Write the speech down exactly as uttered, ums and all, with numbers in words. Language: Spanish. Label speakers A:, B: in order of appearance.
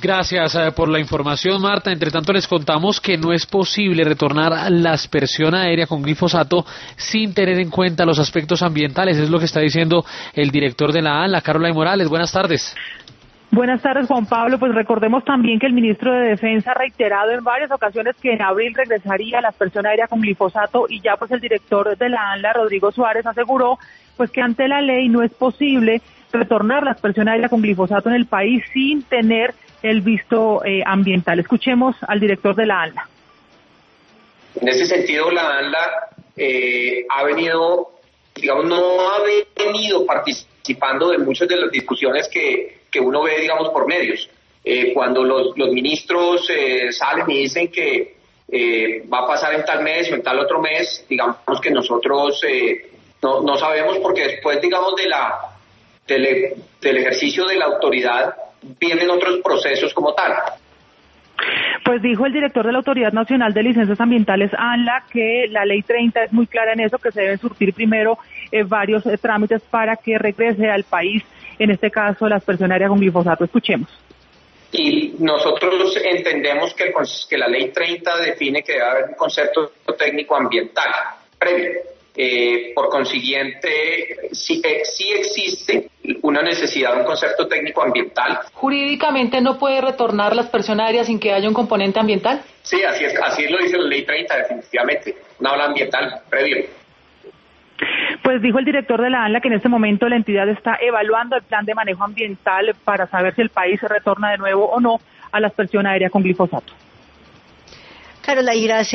A: Gracias eh, por la información, Marta. Entre tanto, les contamos que no es posible retornar la aspersión aérea con glifosato sin tener en cuenta los aspectos ambientales. Es lo que está diciendo el director de la ANLA, Caroline Morales. Buenas tardes.
B: Buenas tardes, Juan Pablo. Pues recordemos también que el ministro de Defensa ha reiterado en varias ocasiones que en abril regresaría la aspersión aérea con glifosato y ya pues el director de la ANLA, Rodrigo Suárez, aseguró pues que ante la ley no es posible retornar la aspersión aérea con glifosato en el país sin tener el visto eh, ambiental. Escuchemos al director de la ANLA.
C: En ese sentido, la ANLA eh, ha venido, digamos, no ha venido participando de muchas de las discusiones que que uno ve, digamos, por medios. Eh, cuando los, los ministros eh, salen y dicen que eh, va a pasar en tal mes o en tal otro mes, digamos que nosotros eh, no, no sabemos, porque después, digamos, de la del, del ejercicio de la autoridad vienen otros procesos como tal.
B: Pues dijo el director de la Autoridad Nacional de Licencias Ambientales, ANLA, que la ley treinta es muy clara en eso, que se deben surtir primero eh, varios eh, trámites para que regrese al país, en este caso la aspersión aérea con glifosato. Escuchemos.
C: Y nosotros entendemos que, el, que la ley treinta define que debe haber un concepto técnico ambiental previo. Eh, por consiguiente, sí, eh, sí existe una necesidad de un concepto técnico ambiental.
D: ¿Jurídicamente no puede retornar la aspersión aérea sin que haya un componente ambiental?
C: Sí, así es, así lo dice la ley treinta, definitivamente, una habla ambiental previo.
B: Pues dijo el director de la ANLA que en este momento la entidad está evaluando el plan de manejo ambiental para saber si el país se retorna de nuevo o no a la aspersión aérea con glifosato.
E: Caroline, gracias.